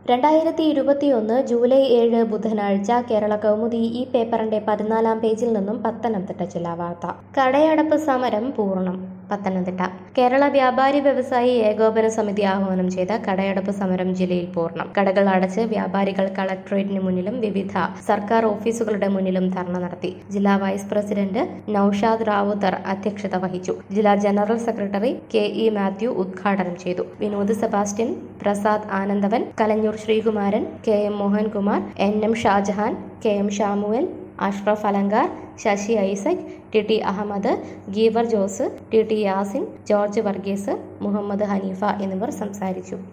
2021 July 7 ബുധനാഴ്ച കേരള കൗമുദി ഈ പേപ്പറിന്റെ 14-ാം പേജിൽ നിന്നും പത്തനംതിട്ട ജില്ലാ വാർത്ത. കടയടപ്പ് സമരം പൂർണ്ണം. പത്തനംതിട്ട. കേരള വ്യാപാരി വ്യവസായി ഏകോപന സമിതി ആഹ്വാനം ചെയ്ത കടയടപ്പ് സമരം ജില്ലയിൽ പൂർണ്ണം. കടകൾ അടച്ച് വ്യാപാരികൾ കളക്ടറേറ്റിന് മുന്നിലും വിവിധ സർക്കാർ ഓഫീസുകളുടെ മുന്നിലും ധർണ നടത്തി. ജില്ലാ വൈസ് പ്രസിഡന്റ് നൌഷാദ് റാവുത്തർ അധ്യക്ഷത വഹിച്ചു. ജില്ലാ ജനറൽ സെക്രട്ടറി KE മാത്യു ഉദ്ഘാടനം ചെയ്തു. Vinod Sebastian, Prasad Anandavan, Kalanjoor Sreekumaran, KM Mohankumar, NM Shajahan, KM Shamuel, Ashraf Alankar, Sasi Isaac, TT Ahammed, Geever Jose, TT Yasin, George Varghese, Muhammad Haneefa എന്നിവർ സംസാരിച്ചു.